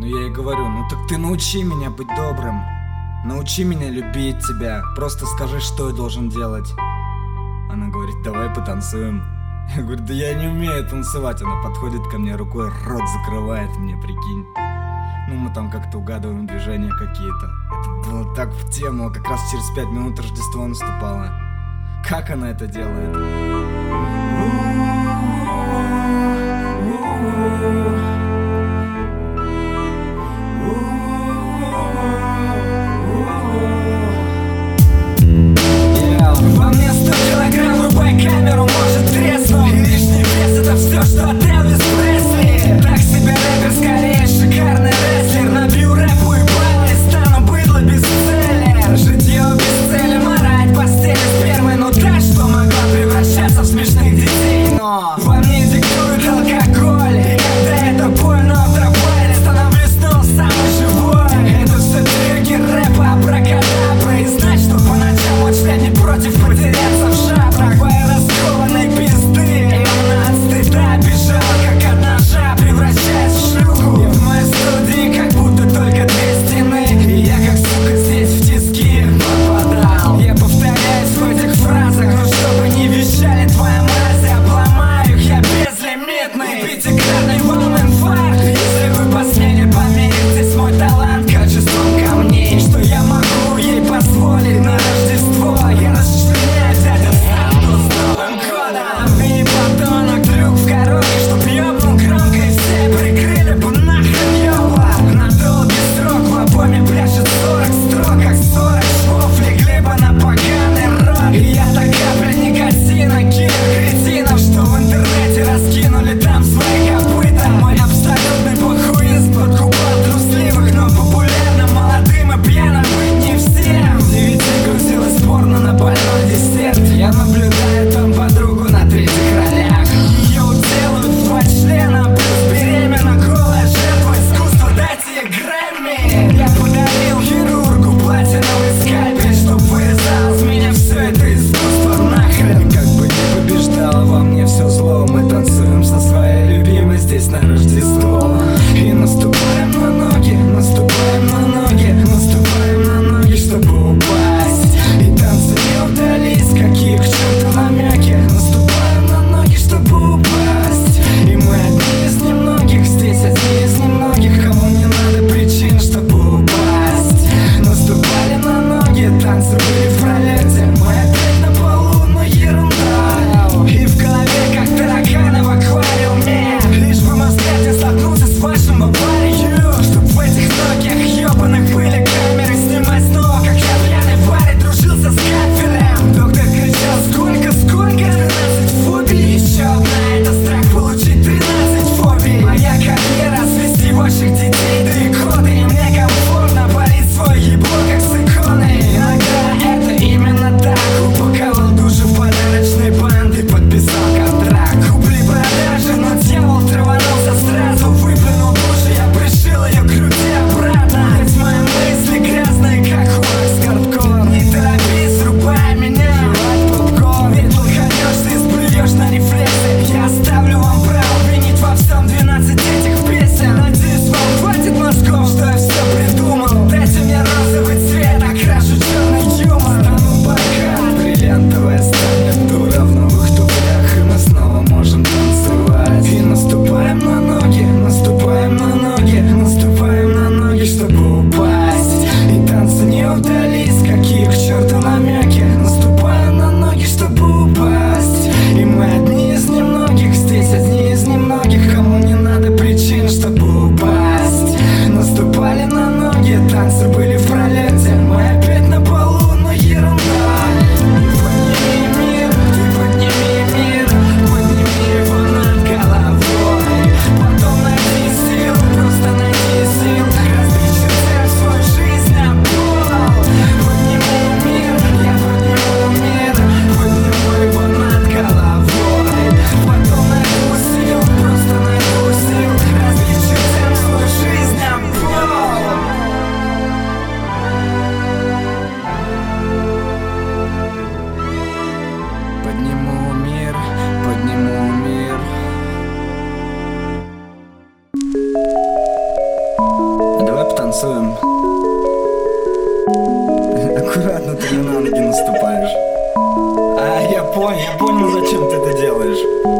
Но я ей говорю: ну так ты научи меня быть добрым, научи меня любить тебя, просто скажи, что я должен делать. Она говорит: давай потанцуем. Я говорю: да я не умею танцевать. Она подходит ко мне, рукой рот закрывает мне, прикинь. Ну мы там как-то угадываем движения какие-то. Это было так в тему, как раз через 5 минут Рождество наступало. Как она это делает? Во мне 100 килограмм, рубай камеру, может треснуть. И лишний вес — это все, что от Элвис Пресли. Так себе рэпер, скорее шикарный рестлер. Набью рэпу и баллы, стану быдло без цели. Житье без цели, морать постели спермой. Ну та, что могла превращаться в смешных детей. Но во мне диктует алкоголь. И когда это больно, в трамвае становлюсь снова самый живой. Это все трюки рэпа, абракадабра. И знать, что по ночам очень не против потеряться в шапрах. Твоей раскованной пизды. И она от стыда бежала, как от ножа, превращаясь в шлюху. И в моей студии как будто только 2 стены. И я как сука здесь в тиски попадал. Я повторяюсь в этих фразах, но чтобы не вещали твоя мразь, я обломаю их, я безлимитный. Пятикратный волн-инфаркт. Если вы посмели померить здесь мой талант качеством камней, что я могу ей позволить на Рождество, я расчленяю дядя Санту с Новым годом. И не подонок, трюк в коробке, чтоб ёбнул громко и все прикрыли бы нахрен ёбла. На долгий срок в альбоме пляшет 40 строк, как 40 швов легли бы на поганый рот. И я так капля никотина, киллер кретинов, что в интернете раскинули там свои копыта. Мой абсолютный похуизм подкупал трусливых, но популярным, молодым и пьяным быть не всем. В 9 грузилась порно на больной десерт. Я наблюдаю там подругу на 3-х ролях. Ее уделают в 2 члена, плюс беременна, голая жертва искусства, дайте ей Грэмми. Я подарил хирургу платиновый скальпель, чтоб вырезал с меня все это искусство нахрен. Как бы не побеждало во мне все зло, мы танцуем со своей любимой здесь на Рождество. И наступаем на ноги, наступаем на ноги, наступаем на ноги, чтобы упасть. И танцы не удались, какие к черту намеки. Наступаем на ноги, чтобы упасть. И мы одни из немногих, здесь одни из немногих, кому не надо причин, чтобы упасть. Наступали на ноги, танцы были в пролете. Мы опять на полу, но ерунда. И в голове, как тараканы в аквариуме. Лишь бы Москва потанцуем. Аккуратно ты на ноги наступаешь. Я понял, зачем ты это делаешь.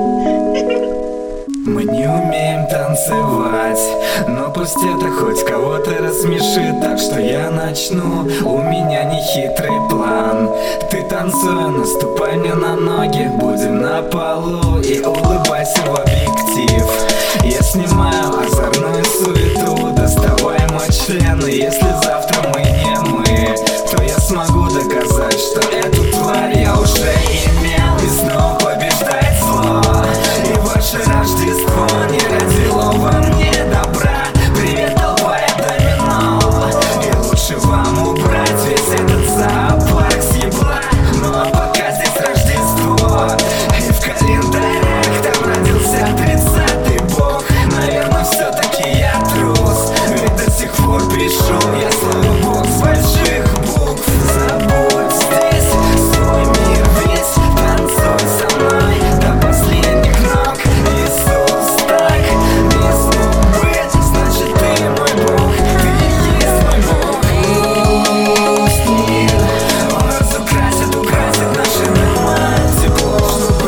Мы не умеем танцевать, но пусть это хоть кого-то рассмешит. Так что я начну, у меня нехитрый план. Ты танцуй, наступай мне на ноги, будем на полу и улыбайся в объектив. Я снимаю озорную суету, доставай мой член. И если завтра мы не мы, то я смогу доказать, что эту тварь я уже имел. И снова побеждать зло, и ваше Рождество не родило во мне добра. Привет, толпа, это домино, и лучше вам убрать весь этот зоопарк с ебла. Ну а пока здесь Рождество, и в календарях там родился 30-й бог. Наверное, все-таки я трус, ведь до сих пор пишу я слово Бог с больших букв. Забудь здесь свой мир весь, танцуй со мной до последних ног. Иисус так не смог быть, значит ты мой Бог, ты и есть мой Бог. Пусть мир, он украсит наши дома тепло, чтобы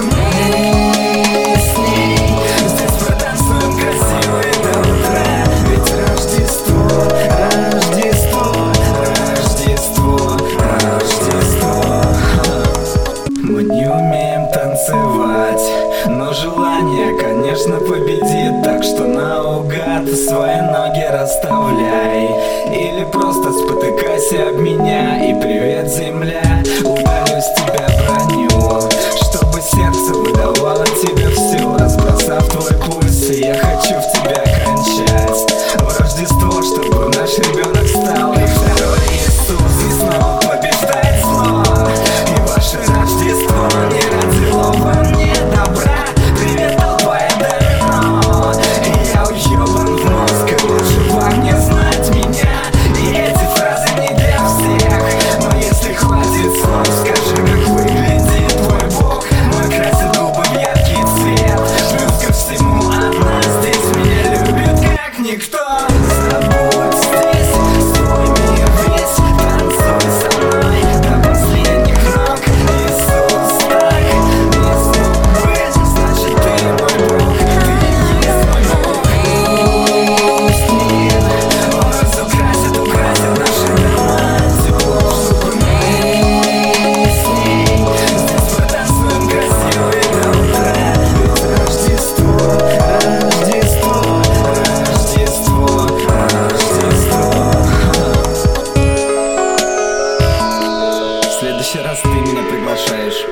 мы с ней здесь протанцуем красиво и до утра. Ведь Рождество, Рождество, Рождество, Рождество. Мы не умеем танцевать, но желание, конечно, победит. Так что наугад свои ноги расставляй, или просто спотыкайся об меня. И привет, земля, удалю с тебя броню, чтобы сердце выдавало тебе все, разбросав твой пульс. И я хочу в тебя кончать в Рождество, чтобы наш ребенок стал и второй Иисус. И снова побеждать зло, и ваше Рождество не родило во мне добра. Привет, толпа, это домино, и я уебан в мозг, и лучше вам не знать меня. И эти фразы не для всех, но если хватит слов, скажи, как выглядит твой Бог. Мой красит губы в яркий цвет, плюс ко всему она здесь меня любит как никто. Забудь здесь свой мир весь, танцуй со мной до последних ног. Иисус так не смог быть, значит ты мой Бог, ты и есть мой Бог. Пусть мир, он украсит наши дома тепло, чтобы мы с ней здесь протанцуем красиво и до утра. Ведь Рождество, Рождество, Рождество, Рождество. В следующий раз ты меня приглашаешь.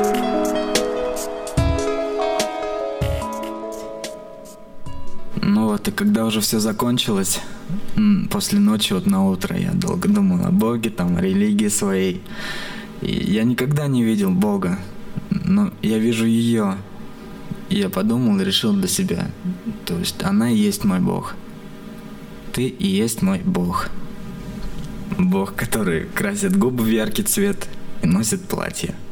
Ну вот, и когда уже все закончилось, после ночи вот на утро я долго думал о Боге, там, о религии своей. И я никогда не видел Бога, но я вижу ее. И я подумал и решил для себя, то есть она и есть мой Бог. Ты и есть мой Бог. Бог, который красит губы в яркий цвет и носит платье.